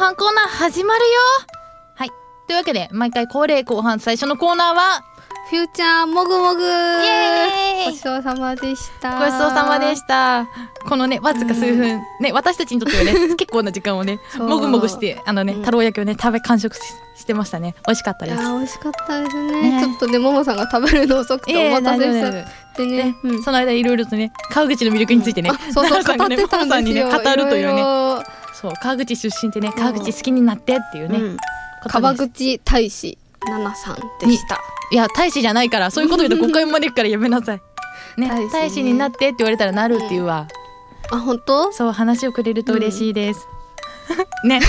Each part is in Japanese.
半コーナー始まるよ。はい。というわけで、毎回恒例後半最初のコーナーは、 フューチャーもぐもぐ。イエーイ。 ごちそうさまでした。 ごちそうさまでした。このね、わずか数分、ね、私たちにとってはね、結構な時間をね、もぐもぐして、太郎焼きをね、完食してましたね。美味しかったです。 いや、美味しかったですね。ちょっとね、ももさんが食べるの遅くてお待たせしちゃってね。 その間いろいろとね、川口の魅力についてね、 そうそう、語ってたんですよ。 語るというね。そう、川口出身ってね、川口好きになってっていうね。 川口大使奈々さんでした。 いや、大使じゃないから、そういうこと言うと誤解までいくからやめなさい。ね、大使になってって言われたらなるっていうわ。 あ、本当？ そう、話をくれると嬉しいです。ね。はい、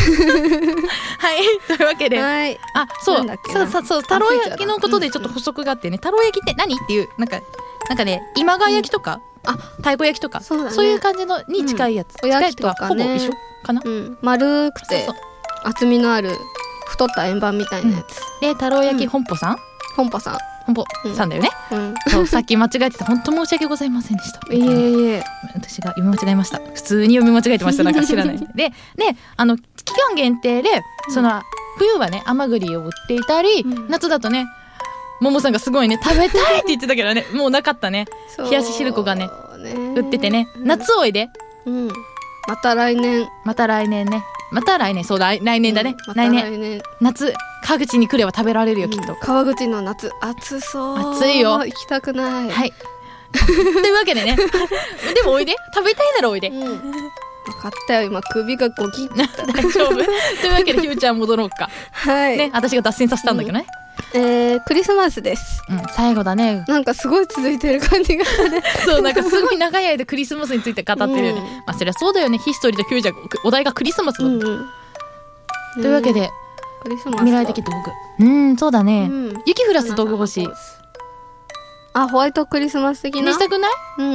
というわけで。 はい。 あ、そう、太郎焼きのことでちょっと補足があってね、太郎焼きって何っていう、なんかね、今川焼きとか、太鼓焼きとか、そういう感じのに近いやつ。 お焼きとかほぼ一緒かな。 丸くて、厚みのある、太った円盤みたいなやつ。 で、太郎焼き本舗さん本舗さんだよね。そう、さっき間違えてて本当申し訳ございませんでした。 いえいえ、 私が読み間違えました。普通に読み間違えてました。なんか知らない。で、期間限定で冬はね甘栗を売っていたり、夏だとねももさんがすごいね食べたいって言ってたけどね、もうなかったね。冷やししるこがね売っててね、夏おいで。 また来年ね。そうだ、来年だね。来年夏川口に来れば食べられるよ、きっと。 川口の夏暑そう。 暑いよ。 行きたくない。 はい。というわけでね。でもおいで。食べたいならおいで。 分かったよ、今首がゴキッ。 大丈夫。というわけでフューチャー戻ろうか。 はい。 ね、私が脱線させたんだけどね。 クリスマスです。 最後だね。 なんかすごい続いてる感じがね。 そう、なんかすごい長い間クリスマスについて語ってるよね。まあそりゃそうだよね。ヒストリーとフューチャー、お題がクリスマスだ。というわけで未来的道具。そうだね。雪降らす道具欲しい。 ホワイトクリスマス的なにしたくない？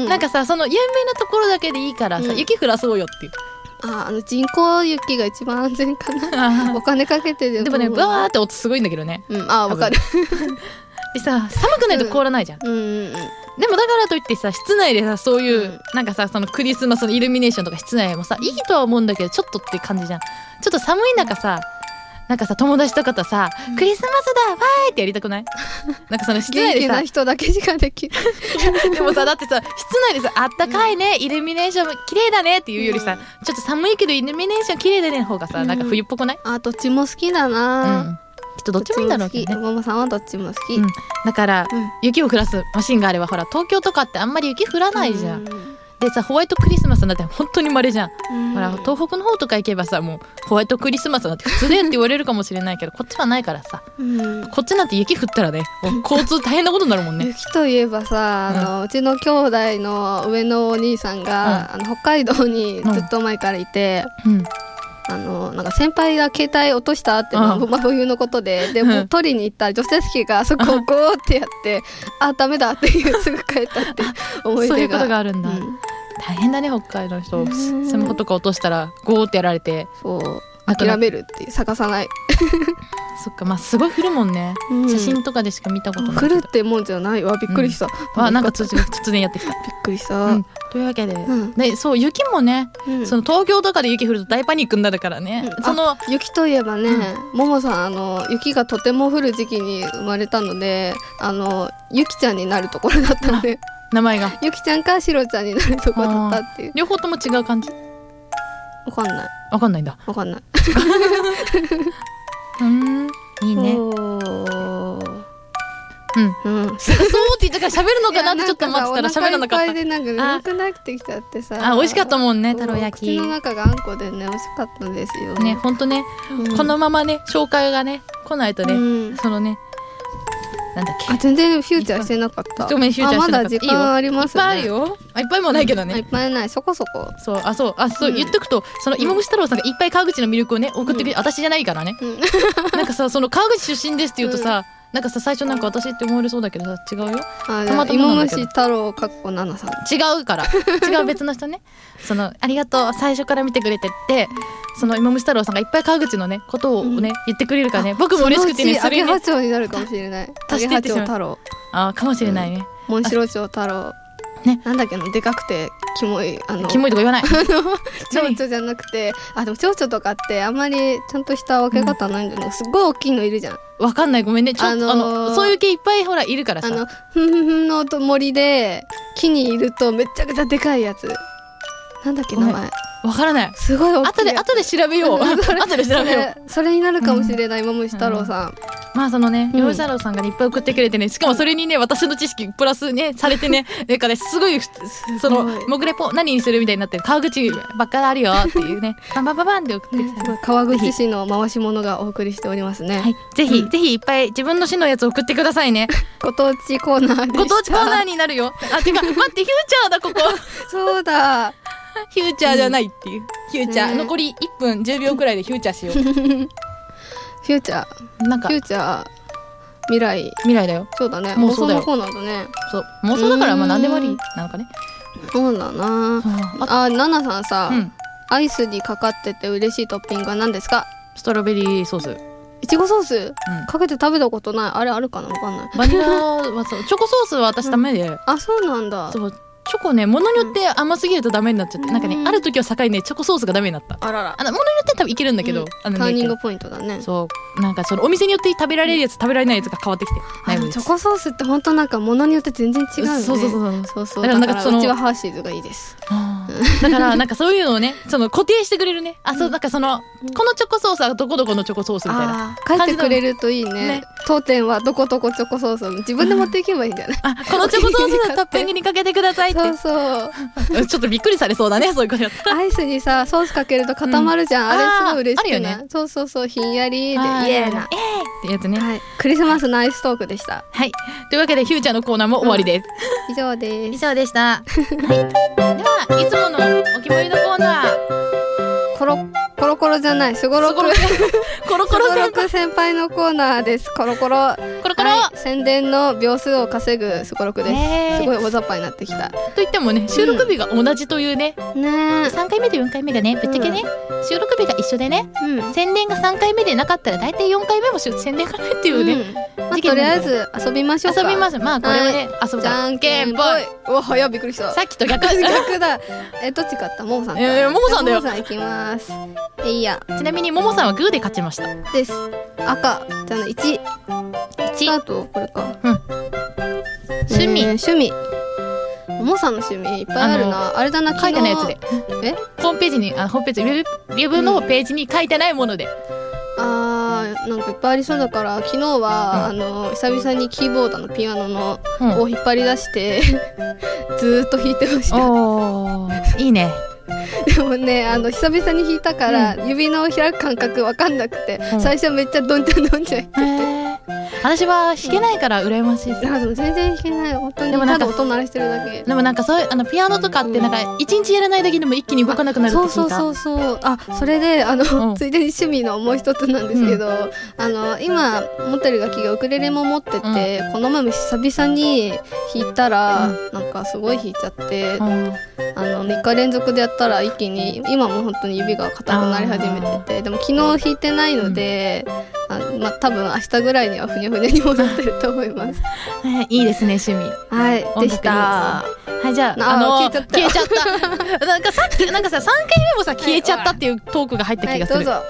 なんかさ、その有名なところだけでいいからさ、雪降らそうよっていう。 人工雪が一番安全かな。お金かけてでもね、バーって音すごいんだけどね。 わかる。 でさ、寒くないと凍らないじゃん。でもだからといってさ、室内でさ、そういうなんかさ、そのクリスマスのイルミネーションとか室内もさ、いいとは思うんだけど、ちょっとって感じじゃん。ちょっと寒い中さ、なんかさ、友達とかとさ、クリスマスだわーいってやりたくない？なんかその室内でさ、 元気な人だけしかできる。 でもさ、だってさ、室内でさ、あったかいね、イルミネーション綺麗だねっていうよりさ、ちょっと寒いけどイルミネーション綺麗だねの方がさ、なんか冬っぽくない？ どっちも好きだな。 きっとどっちもいいんだろうけどね。 ももさんはどっちも好き。 だから、雪を降らすマシンがあれば、ほら、東京とかってあんまり雪降らないじゃん。でさ、ホワイトクリスマスなんて本当に稀じゃん。ほら、東北の方とか行けばさ、もうホワイトクリスマスなんて普通でって言われるかもしれないけど、こっちはないからさ、こっちなんて雪降ったらね、もう交通大変なことになるもんね。 雪といえばさ、うちの兄弟の上のお兄さんが、北海道にずっと前からいて、なんか先輩が携帯落としたって真冬のことで、も取りに行ったら助手席がそこをゴーってやって、ダメだっていうすぐ帰ったって思い出が。 そういうことがあるんだ。大変だね、北海道の人。スマホとか落としたらゴーってやられて。 そう。諦めるって探さない。 そっか、まあすごい降るもんね。写真とかでしか見たことないけど。 降るってもんじゃないわ。びっくりした。 なんか突然やってきた。 びっくりした。 というわけで、そう、雪もね、その東京とかで雪降ると大パニックになるからね。 雪といえばね、ももさん、雪がとても降る時期に生まれたので、ゆきちゃんになるところだったんで。 名前が。 ゆきちゃんかしろちゃんになるところだったっていう。 両方とも違う感じ？ わかんない。 わかんないんだ。 わかんない。 いいね。そうって言ったから喋るのかなってちょっと待ってたら喋らなかった。 お腹いっぱいでなんか眠くなってきちゃってさ。 美味しかったもんね、太郎焼き。 口の中があんこでね、美味しかったんですよ。 ね、ほんとね、このままね、紹介がね、来ないとね、そのね、なんだっけ。 全然フューチャーしてなかった。 ごめん、フューチャーしてなかった。 まだ時間ありますね。 いっぱいあるよ。いっぱいもないけどね。 いっぱいない、そこそこ。 そう、言っとくと、その芋虫太郎さんがいっぱい川口の魅力をね、送ってくれ、私じゃないからね。なんかさ、その川口出身ですって言うとさ、なんかさ、最初なんか私って思われそうだけどさ、違うよ。 芋虫太郎かっこ奈々さん。 違うから。違う別の人ね。ありがとう、最初から見てくれてって、その芋虫太郎さんがいっぱい川口のね、ことをね、言ってくれるからね、僕も嬉しくてね、 それに。アゲハチョウになるかもしれない。アゲハチョウ太郎。 かもしれないね。 モンシロチョウ太郎。なんだっけの、でかくてキモいキモいとか言わない蝶々じゃなくてでも蝶々とかってあんまりちゃんとした分け方ないんだよね、すっごい大きいのいるじゃん。 わかんない、ごめんね。そういう系いっぱいほらいるからさ、 ふんふんふんの森で木にいるとめちゃくちゃでかいやつ、なんだっけ名前わからない。 すごい大きい。 後で調べよう後で調べよう。 それになるかもしれない、マムシ太郎さん。 まあそのね、マムシ太郎さんがいっぱい送ってくれてね、しかもそれにね私の知識プラスねされてね、なんかねすごいそのモグレポ何にするみたいになってる、川口ばっかりあるよっていうね、バンバンバンバンって送ってきた。 川口市の回し物がお送りしておりますね。 はい、ぜひいっぱい自分の市のやつ送ってくださいね。 ご当地コーナーでした。 ご当地コーナーになるよ。てか待って、フューチャーだここそうだ、 フューチャーじゃないっていう、フューチャー、残り1分10秒くらいでフューチャーしよう。 フューチャーなんかフューチャー未来だよ。 そうだね、 妄想だよ。 妄想のコーナーだね。 そう、妄想だからまあ何でもありなんかね。 そうだなナナさんさ、アイスにかかってて嬉しいトッピングは何ですか？ ストロベリーソース、 いちごソース、かけて食べたことない。あれあるかな、わかんない。 バニラはそう、チョコソースは私ダメで、 そうなんだ。 そう、チョコね、ものによって甘すぎるとダメになっちゃって、なんかね、ある時を境にね、チョコソースがダメになった。 あらら。 ものによって多分いけるんだけど、 ターニングポイントだね。 そう、なんかそのお店によって食べられるやつ食べられないやつが変わってきて、 チョコソースって本当なんかものによって全然違うよね。そうだからなんかうちはハーシーズがいいです。 だからなんかそういうのをね、その固定してくれるね。そう、なんかこのチョコソースはどこどこのチョコソースみたいな書いてくれるといいね。当店はどこどこチョコソース、自分で持っていけばいいんだよね。 このチョコソースのトッピングにかけてくださいって。 そうちょっとびっくりされそうだね、そういうことやったら。 アイスにさソースかけると固まるじゃん、あれすごい嬉しくない？そうひんやりでイエーなってやつね。 クリスマスのアイストークでした。 はい、というわけでフューチャーのコーナーも終わりです。 以上です。 以上でした。ではいつものお決まりのコーナー、 コロコロじゃない、すごろくコロコロ先輩のコーナーです。コロコロ、宣伝の秒数を稼ぐすごろくです。すごい大雑把になってきた。 といってもね、収録日が同じというね、3回目と4回目がねぶっちゃけね、収録日が一緒でね、宣伝が3回目でなかったら大体4回目も宣伝がないっていうね。 とりあえず遊びましょうか。 遊びます。まあこれはね、遊ぶ。じゃんけんぽい。 うわ早っ、びっくりした。 さっきと逆だ。どっち勝った？ももさん。 ももさんだよ。 ももさんいきます。いいや。 ちなみにももさんはグーで勝ちました。 です。赤じゃない、1あとこれか。趣味。ももさんの趣味いっぱいあるな。あれだな、 書いてないやつで。ホームページにウェブのページに書いてないもので。 なんかいっぱいありそうだから、昨日は久々にキーボードのピアノのを引っ張り出してずーっと弾いてました。 いいね。 でもね、久々に弾いたから指の開く感覚わかんなくて、最初めっちゃどんちゃん言ってて、 私は弾けないから羨ましいです。 でも全然弾けない、本当にただ音鳴らしてるだけ。 でもなんかそういうピアノとかってなんか一日やらないだけでも一気に動かなくなるって聞いた。 そうそれでついでに趣味のもう一つなんですけど、今持ってる楽器がウクレレも持ってて、この前も久々に弾いたらなんかすごい弾いちゃって、3日連続でやったら一気に今も本当に指が硬くなり始めてて、でも昨日弾いてないので、多分明日ぐらいにはふにゃふにゃに戻ってると思います。 いいですね、趣味。 はいでした。 はい、じゃあ消えちゃった。なんかさっきなんかさ3回目もさ消えちゃったっていうトークが入った気がする。 どうぞ。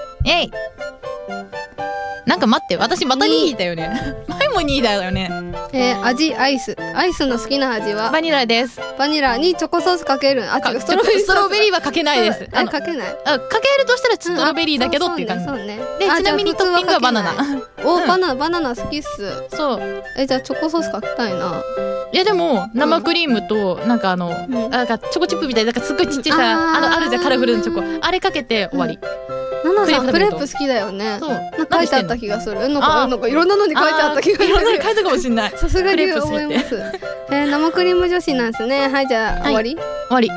なんか待って、私また2位だよね。前も2位だよね。 味、アイスの好きな味はバニラです。 バニラにチョコソースかける。違う、 ストロベリーはかけないです。 かけない。 かけるとしたらストロベリーだけどっていう感じ。 そうね。 でちなみにトッピングはバナナ。 バナナ好きっす。 そう。 じゃあチョコソースかけたいな。 いやでも生クリームとなんかなんかチョコチップみたいな、なんかすっごいちっちゃいさ、あるじゃん、カラフルなチョコ、あれかけて終わり。 ナナさんクレープ好きだよね。そう。なんか書いてあった気がする。なんかいろんなのに書いてあった気がする。 いろんなのに書いたかもしれない。 さすがに思います。生クリーム女子なんですね。はい、じゃあ終わり。 終わり。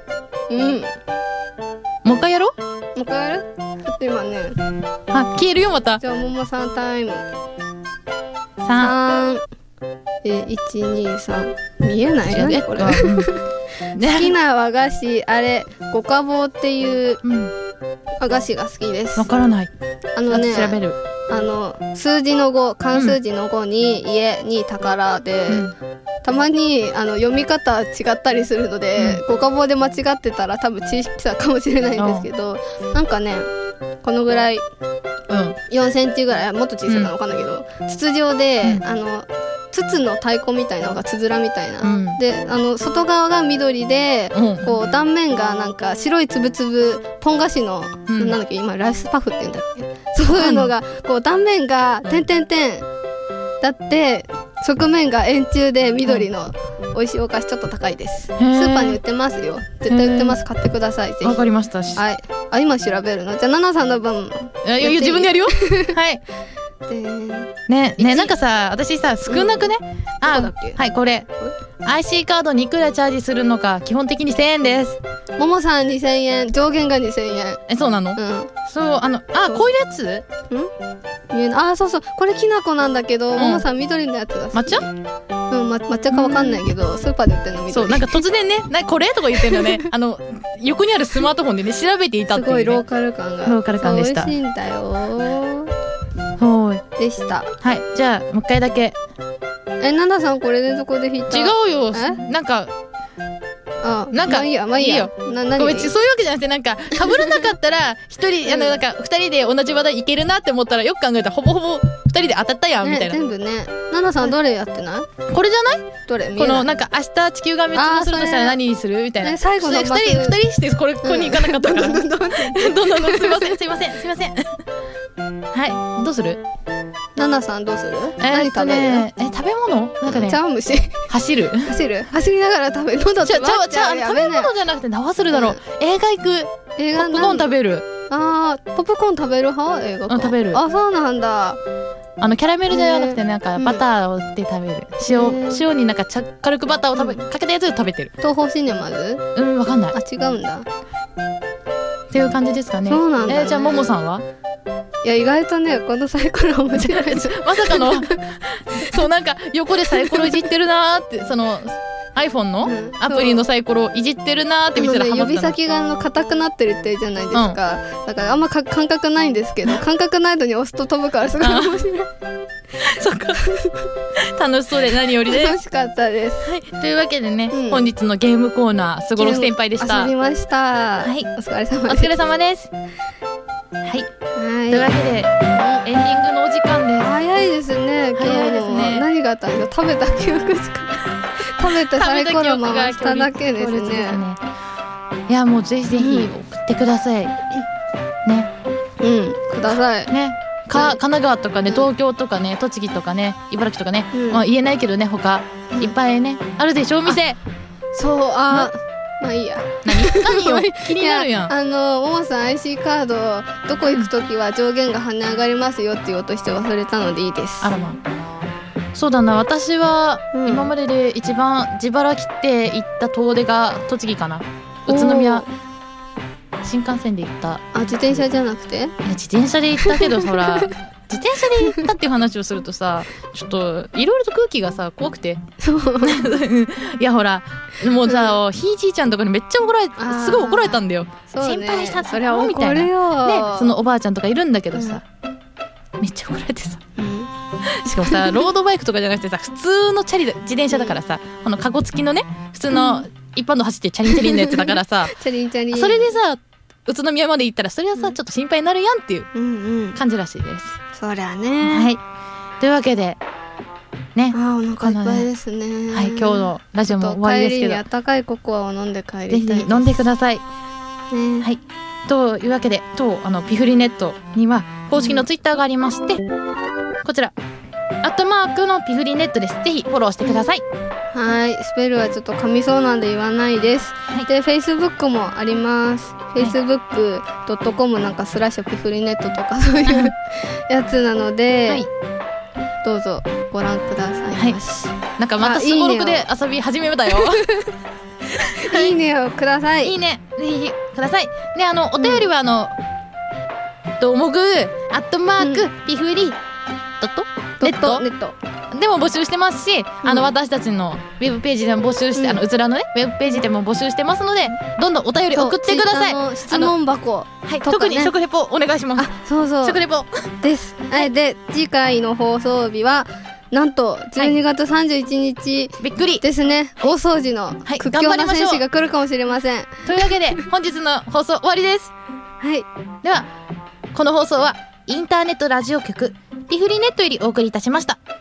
もう一回やろう。 もう一回やる？ちょっと今ね。 消えるよまた。 じゃあももさんタイム。 3。 1、2、3。見えないねこれ。好きな和菓子、あれ五花坊っていう和菓子が好きです。 わからない。調べる。 数字の5、漢数字の5に家に宝で、 たまに読み方違ったりするので、ご家宝で間違ってたら多分小さかもしれないんですけど、なんかねこのぐらい、4センチぐらい、もっと小さいか分かんないけど、筒状で、筒の太鼓みたいなのがつづらみたいな、で外側が緑で、こう断面がなんか白いつぶつぶポン菓子の、なんだっけ今ライスパフって言うんだっけ、そういうのがこう断面が点々点だって側面が円柱で緑の美味しいお菓子、ちょっと高いです。スーパーに売ってますよ、絶対売ってます。買ってください、ぜひ。 わかりました。 はい。今調べるの。じゃあナナさんの分。 いや自分でやるよ。はい。ねなんかさ、私さ少なくね、はい、これ IC カードにいくらチャージするのか、基本的に1000円です。 ももさん2000円、上限が2000円。 そうなの？そう、こういうやつ？ そうそう、これきな粉なんだけど、ももさん緑のやつが好き。 抹茶？ 抹茶かわかんないけど、スーパーで売ってるの緑。 そう、なんか突然ね、これとか言ってるのね、横にあるスマートフォンでね調べていたっていう、ね、 すごいローカル感が。 ローカル感でした。 美味しいんだよ。でした。 はい、じゃあもう一回だけ。 ナナさんこれでどこで弾いた？ 違うよ。なんかまあいいや、まあいいや。 ごめん、そういうわけじゃなくて、なんか被らなかったら一人なんか二人で同じ話題いけるなって思ったら、よく考えたらほぼほぼ二人で当たったやんみたいな。 全部ね。ナナさんどれやってない？ これじゃない？ どれ？ このなんか明日地球が滅亡するとしたら何にするみたいな。 最後の二人してここに行かなかったから。どんどんすいません。はい、どうする？ ナナさんどうする？何食べる？ 食べ物？なんかね。 茶碗蒸し。 走る走りながら食べる。喉詰まっちゃう。 食べ物じゃなくて何するだろう。映画行く。ポップコーン食べる。 ポップコーン食べる派？映画。 食べる。 そうなんだ。 キャラメルじゃなくてなんかバターで食べる。塩になんか軽くバターをかけたやつを食べてる。 東宝シネマズ？ わかんない。 違うんだ。 っていう感じですかね。 そうなんだ。 じゃあももさんは？ いや意外とね、このサイコロ面白いです。 まさかのそう、なんか横でサイコロいじってるなーって、その iPhone のアプリのサイコロいじってるなーって見たらハマったの。 指先が硬くなってるってじゃないですか、だからあんま感覚ないんですけど、感覚ないのに押すと飛ぶからすごい面白い。 そっか楽しそうで何よりです。 楽しかったです。 はい、というわけでね、本日のゲームコーナー、すごろく先輩でした。 遊びました。はい、お疲れ様です。 お疲れ様です。はい、というわけでエンディングのお時間です。 早いですね。 早いですね。 何があったんだ。食べた記憶しか食べたサイコロ回しただけですね。 いや、もうぜひぜひ送ってくださいね。 くださいね。神奈川とかね、東京とかね、栃木とかね、茨城とかね、言えないけどね、他いっぱいねあるでしょ、お店。 そう、まあいいや。 何よ気になるやん。 ももさん IC カードどこ行くときは上限が跳ね上がりますよって言おうとして忘れたのでいいです。 あらまあ、そうだな。私は今までで一番自腹切って行った遠出が栃木かな。宇都宮新幹線で行った。 自転車じゃなくて？いや自転車で行ったけどほら自転車で行ったっていう話をするとさ、ちょっといろいろと空気がさ怖くていやほらもうさ、ひいじいちゃんとかにめっちゃすごい怒られたんだよ。心配したそりゃみたいなね、 そのおばあちゃんとかいるんだけどさ、めっちゃ怒られてさ、しかもさロードバイクとかじゃなくてさ、普通の自転車だからさ、このカゴ付きのね、普通の一般道走ってチャリンチャリンのやつだからさチャリンチャリン、 それでさ宇都宮まで行ったらそれはさ、ちょっと心配になるやんっていう感じらしいです。 そりゃね。 はい、というわけでね、 お腹いっぱいですね。 はい、今日のラジオも終わりですけど、 帰りに温かいココアを飲んで帰りたいです。 ぜひ飲んでください、はい。というわけで、ピフリネットには公式のツイッターがありまして、こちら@のピフリネットです。ぜひフォローしてください。 はい、スペルはちょっと噛みそうなんで言わないです、で Facebook もあります。 facebook.com なんか/ピフリネットとかそういうやつなので、どうぞご覧くださいまし。 なんかまたすごろくで遊び始めたよ。 いいねをください。 いいねぜひください。でお便りはもぐピフリネットでも募集してますし、私たちのウェブページでも募集して、うつらのねウェブページでも募集してますので、どんどんお便り送ってください。 質問箱、 特に食レポお願いします。 そう食レポです。はい、で次回の放送日はなんと12月31日、 びっくりですね。大掃除の屈強な選手が来るかもしれません。 というわけで本日の放送終わりです。 はい。 ではこの放送はインターネットラジオ局ピフリネットよりお送りいたしました。